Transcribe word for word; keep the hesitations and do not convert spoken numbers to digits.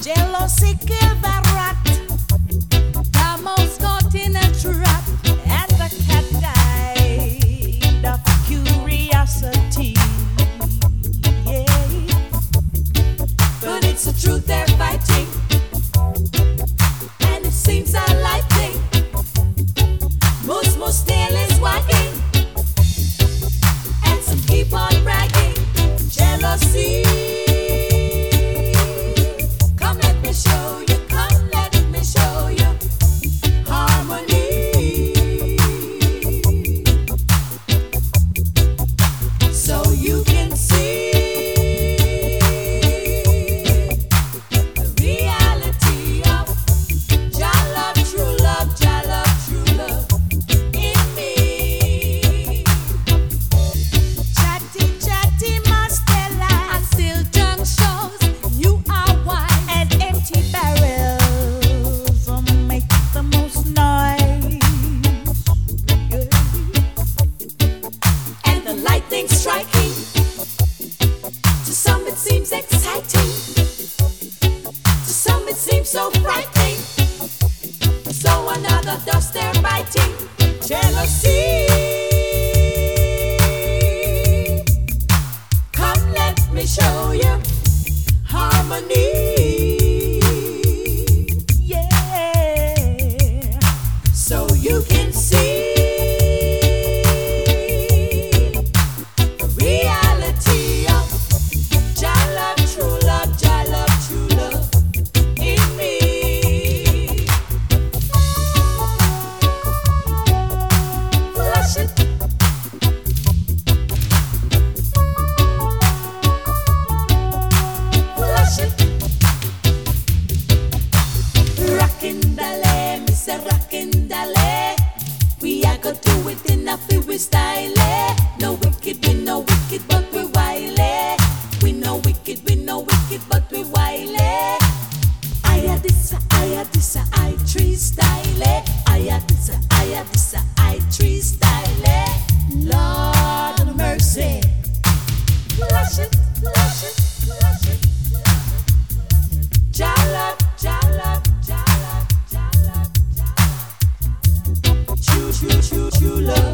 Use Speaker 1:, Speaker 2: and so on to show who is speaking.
Speaker 1: Jealousy killed the rat. The mouse got in a trap, and the cat died of curiosity. Yeah, but it's the truth they're fighting, and it seems a light thing. Most most tail is wagging, and some keep on bragging. Jealousy. Come let me show you, come let me show you harmony. So you can see the reality of Jah love, true love, Jah love, true love in me. Chatty, chatty, master lie, and still junk shows you are wise, and empty barrels um, make the most noise. Yeah. And the lightning striking, to some it seems exciting, to some it seems so frightening. So another dust they're biting. Jealousy. Come let me show you harmony. Yeah. So you can see the reality of Jah love, true love, Jah love, true love in me. Flush it. Flush it. Rockin' Dale, Mister Rockin' Dale. We are gonna do it in a free style. No wicked, we no wicked, but we wily. We no wicked, we no wicked, but we wily. I had this, I had this, I tree style. I had this, I had this, I tree style. Lord of mercy. Flush it, flush it, flush it, flush it. Jah love, Jah love, Jah love, Jah love, Jah love. True, true, true, true love.